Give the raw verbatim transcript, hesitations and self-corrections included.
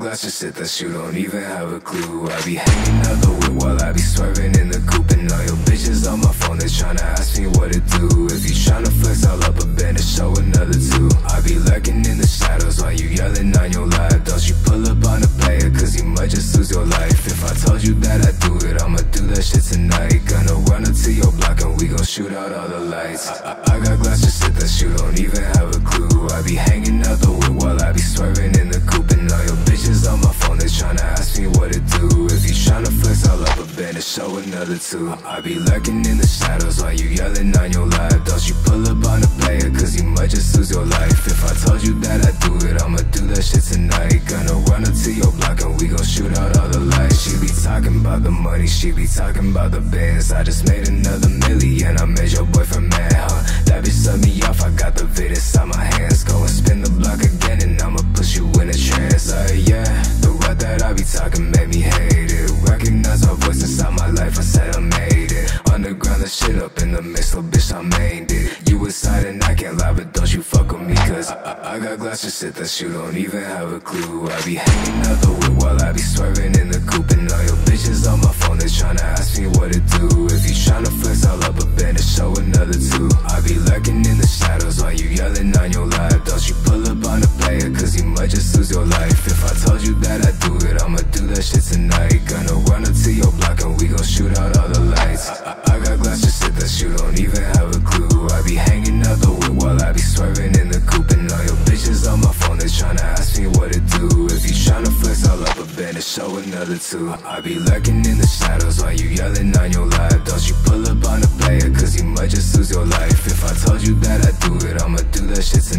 glasses shit that you don't even have a clue. I be hanging out the whip while I be swerving in the coupe, and all your bitches on my phone, they tryna ask me what to do. If you tryna flex all up a band and show another two, I be lurking in the shadows while you yelling on your live. Don't you pull up on a player, cause you might just lose your life. If I told you that I do it, I'ma do that shit tonight. Gonna run up to your block and we gon' shoot out all the lights. I, I, I got glasses shit that you don't even have a clue. I be hanging out the whip while I be swerving in the coupe, and all your bitches on my phone, they tryna ask me what to do. If you tryna flex all up a band and show another two, I be lurking in the shadows while you yelling on your live. Don't you pull up on a player, cause you might just lose your life. If I told you that I do it, I'ma do that shit tonight. Gonna run up to your block and we gon' shoot out all the lights. She be talking about the money, she be talking about the bands. I just made another million, I made your boyfriend mad, huh? That bitch set me off, I got the vid inside my hands. Go and spin the block again and I'ma push you in a trance. Uh, yeah, the word that I be talking made me hate it. Recognize my voice inside my life, I said I made it. Underground the shit up in the mix, so bitch I made it. You inside and I can't lie, but don't you fuck with me, cause I, I, I got glasses shit that you don't even have a clue. I be hanging out the whip while I be swerving in the coupe, and all your bitches on my phone, they tryna ask me what to do. If you tryna flex all up a band and show another two, I be lurking in the shadows while you yelling on your live. Don't you pull up on a player, cause you might just lose your life. If I told you that I do it, I'ma do that shit tonight. Gonna run up to your block and we gon' shoot out all the lights. I, I, I got glasses shit that you don't even have a clue. I be hanging out the whip while I be swerving in the coupe, and all your bitches on my phone, they tryna ask me what to do. If you tryna flex all up a band and show another two, I be lurking in the shadows while you yelling on your live. Don't you pull up on a player, cause you might just lose your life. If I told you that I do it, I'ma do that shit tonight.